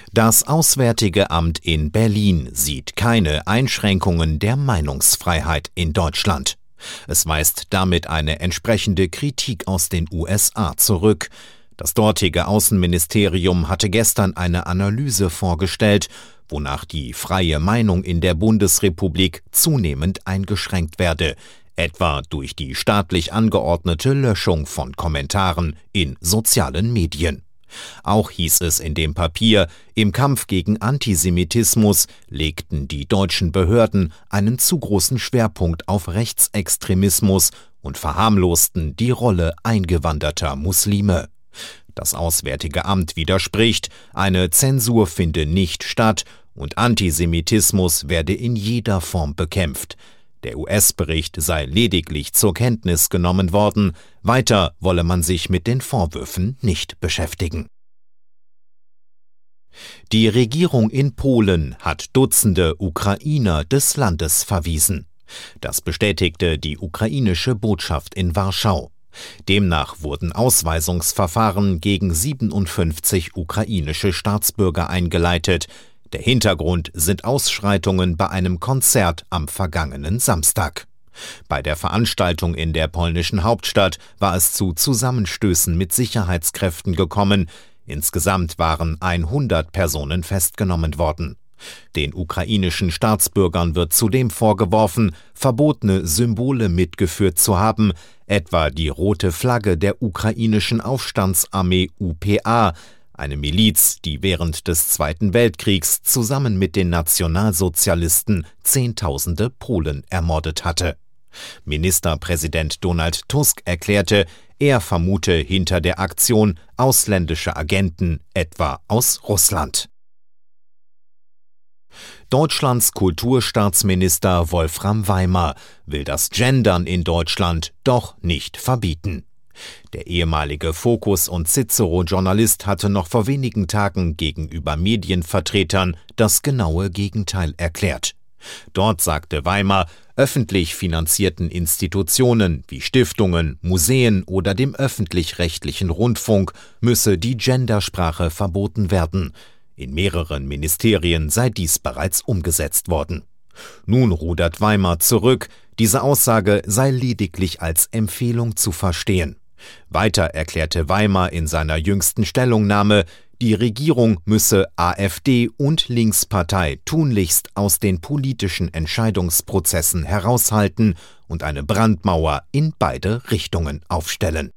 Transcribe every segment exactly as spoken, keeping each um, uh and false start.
Das Auswärtige Amt in Berlin sieht keine Einschränkungen der Meinungsfreiheit in Deutschland. Es weist damit eine entsprechende Kritik aus den U S A zurück. Das dortige Außenministerium hatte gestern eine Analyse vorgestellt, wonach die freie Meinung in der Bundesrepublik zunehmend eingeschränkt werde, etwa durch die staatlich angeordnete Löschung von Kommentaren in sozialen Medien. Auch hieß es in dem Papier, im Kampf gegen Antisemitismus legten die deutschen Behörden einen zu großen Schwerpunkt auf Rechtsextremismus und verharmlosten die Rolle eingewanderter Muslime. Das Auswärtige Amt widerspricht, eine Zensur finde nicht statt und Antisemitismus werde in jeder Form bekämpft. Der U S-Bericht sei lediglich zur Kenntnis genommen worden, weiter wolle man sich mit den Vorwürfen nicht beschäftigen. Die Regierung in Polen hat Dutzende Ukrainer des Landes verwiesen. Das bestätigte die ukrainische Botschaft in Warschau. Demnach wurden Ausweisungsverfahren gegen siebenundfünfzig ukrainische Staatsbürger eingeleitet. Der Hintergrund sind Ausschreitungen bei einem Konzert am vergangenen Samstag. Bei der Veranstaltung in der polnischen Hauptstadt war es zu Zusammenstößen mit Sicherheitskräften gekommen. Insgesamt waren hundert Personen festgenommen worden. Den ukrainischen Staatsbürgern wird zudem vorgeworfen, verbotene Symbole mitgeführt zu haben, etwa die rote Flagge der ukrainischen Aufstandsarmee U P A, eine Miliz, die während des Zweiten Weltkriegs zusammen mit den Nationalsozialisten Zehntausende Polen ermordet hatte. Ministerpräsident Donald Tusk erklärte, er vermute hinter der Aktion ausländische Agenten, etwa aus Russland. Deutschlands Kulturstaatsminister Wolfram Weimer will das Gendern in Deutschland doch nicht verbieten. Der ehemalige Focus- und Cicero-Journalist hatte noch vor wenigen Tagen gegenüber Medienvertretern das genaue Gegenteil erklärt. Dort sagte Weimer, öffentlich finanzierten Institutionen wie Stiftungen, Museen oder dem öffentlich-rechtlichen Rundfunk müsse die Gendersprache verboten werden. In mehreren Ministerien sei dies bereits umgesetzt worden. Nun rudert Weimer zurück, diese Aussage sei lediglich als Empfehlung zu verstehen. Weiter erklärte Weimer in seiner jüngsten Stellungnahme, die Regierung müsse AfD und Linkspartei tunlichst aus den politischen Entscheidungsprozessen heraushalten und eine Brandmauer in beide Richtungen aufstellen.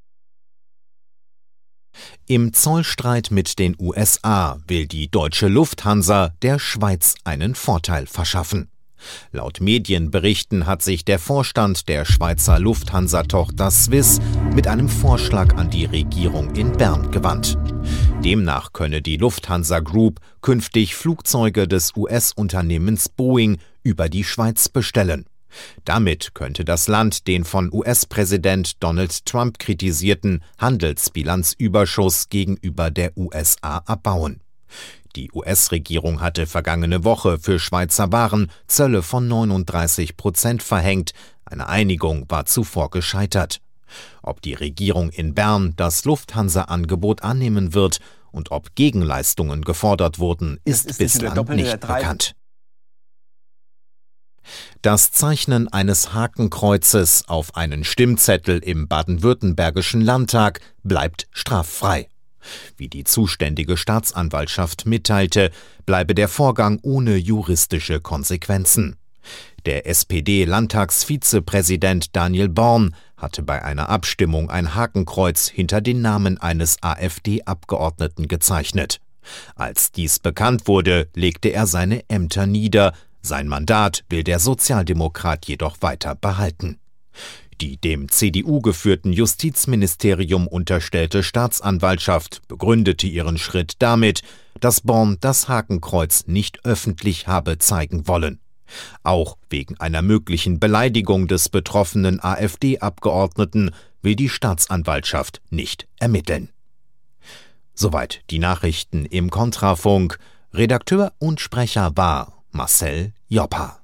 Im Zollstreit mit den U S A will die deutsche Lufthansa der Schweiz einen Vorteil verschaffen. Laut Medienberichten hat sich der Vorstand der Schweizer Lufthansa-Tochter Swiss mit einem Vorschlag an die Regierung in Bern gewandt. Demnach könne die Lufthansa Group künftig Flugzeuge des U S-Unternehmens Boeing über die Schweiz bestellen. Damit könnte das Land den von U S-Präsident Donald Trump kritisierten Handelsbilanzüberschuss gegenüber der U S A abbauen. Die U S-Regierung hatte vergangene Woche für Schweizer Waren Zölle von neununddreißig Prozent verhängt. Eine Einigung war zuvor gescheitert. Ob die Regierung in Bern das Lufthansa-Angebot annehmen wird und ob Gegenleistungen gefordert wurden, ist, ist bislang nicht, nicht bekannt. Das Zeichnen eines Hakenkreuzes auf einen Stimmzettel im baden-württembergischen Landtag bleibt straffrei. Wie die zuständige Staatsanwaltschaft mitteilte, bleibe der Vorgang ohne juristische Konsequenzen. Der S P D-Landtagsvizepräsident Daniel Born hatte bei einer Abstimmung ein Hakenkreuz hinter den Namen eines AfD-Abgeordneten gezeichnet. Als dies bekannt wurde, legte er seine Ämter nieder. Sein Mandat will der Sozialdemokrat jedoch weiter behalten. Die dem C D U geführten Justizministerium unterstellte Staatsanwaltschaft begründete ihren Schritt damit, dass Born das Hakenkreuz nicht öffentlich habe zeigen wollen. Auch wegen einer möglichen Beleidigung des betroffenen AfD-Abgeordneten will die Staatsanwaltschaft nicht ermitteln. Soweit die Nachrichten im Kontrafunk. Redakteur und Sprecher war Marcel Joppa.